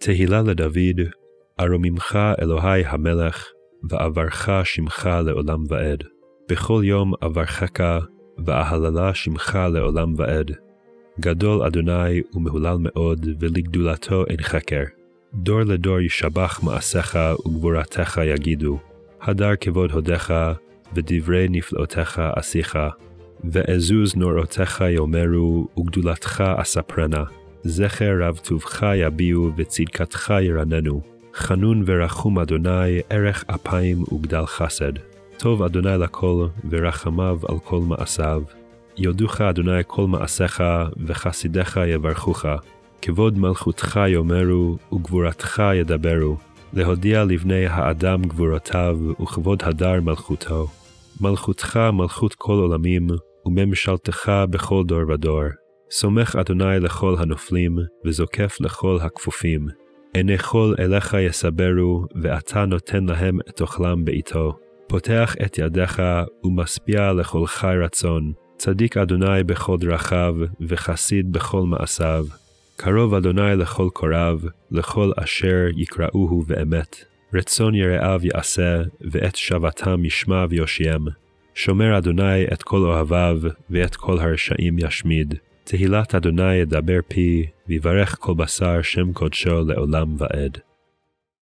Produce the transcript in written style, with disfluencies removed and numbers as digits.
תהילה לדוד, ארוממך אלוהי המלך, ואברך שמך לעולם ועד. בכל יום אברכך, ואהללה שמך לעולם ועד. גדול אדוני ומהולל מאוד, ולגדולתו אין חקר. דור לדור ישבח מעשיך וגבורתך יגידו. הדר כבוד הודיך, ודברי נפלאותיך עשיך. ועזוז נורותיך יאמרו, וגדולתך אספרנה. זכר רב טובך יביעו, וצדקתך ירננו. חנון ורחום אדוני, ערך אפיים וגדל חסד. טוב אדוני לכל, ורחמיו על כל מעשיו. יודוך אדוני כל מעשיך, וחסידיך יברכוך. כבוד מלכותך יאמרו, וגבורתך ידברו. להודיע לבני האדם גבורותיו, וכבוד הדר מלכותו. מלכותך מלכות כל עולמים, וממשלתך בכל דור ודור. סומך אדוני לכל הנופלים, וזוקף לכל הכפופים. עיני כל אליך יסברו, ואתה נותן להם את אוכלם בעתו. פותח את ידיך, ומשפיע לכל חי רצון. צדיק אדוני בכל דרכיו, וחסיד בכל מעשיו. קרוב אדוני לכל קוריו, לכל אשר יקראוהו באמת. רצון יראיו יעשה, ואת שבתם ישמע ויושיעם. שומר אדוני את כל אוהביו, ואת כל הרשעים ישמיד. תהילת אדוני ידבר פי, ויברך כל בשר שם קודשו לעולם ועד.